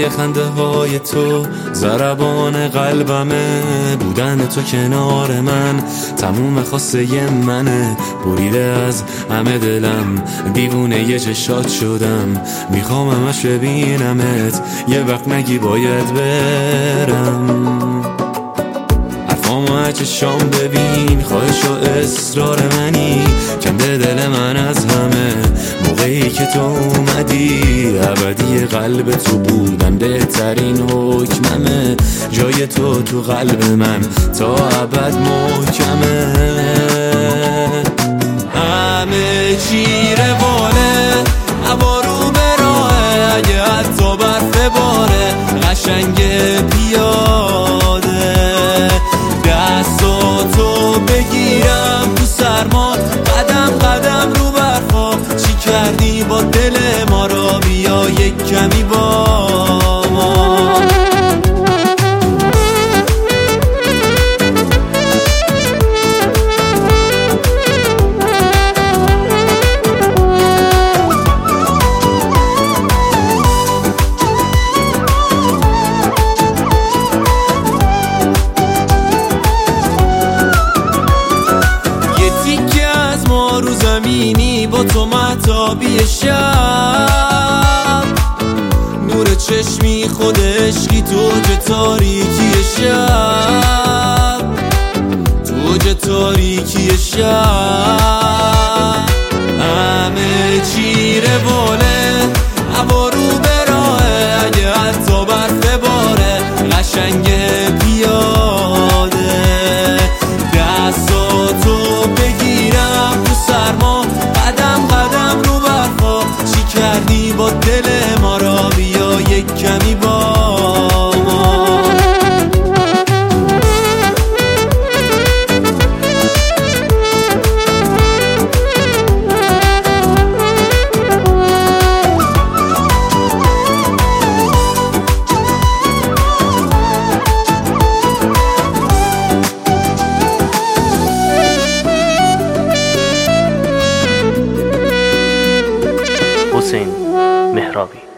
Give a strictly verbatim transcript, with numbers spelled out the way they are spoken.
صدای خنده های تو ضربان قلبمه، بودن تو کنار من تموم خواسته منه. بریده از همه دلم، دیوونه یه چشات شدم، میخوام همش ببینمت، یه وقت نگی باید برم. حرفامو هرچه شام ببین، خواهش و اصرار منی، کنده دل من از همه. موقعی که تو اومدی ابدی قلب تو بودن بهترین حکممه. جای تو تو قلب من تا ابد محکمه. همه چی رواله، هوا رو به راهه، اگه حتی برف باره قشنگ پیاده. دستاتو بگیرم تو سرما، قدم قدم رو برفا. چی کردی با دل ما را، بیا یک کمی با ما. رو زمینی با تو مهتابی شب، نور چشمی خود عشقی، توج تاریکی شب، توج تاریکی شب. همه چی رواله، هوا رو به راهه، اگه حتی برف باره قشنگ پیاده. دستاتو بگیرم تو سرما، قدم قدم رو برفا. چی کردی با دل ما را، بیا یک کمی با ما. حسین مهرابی.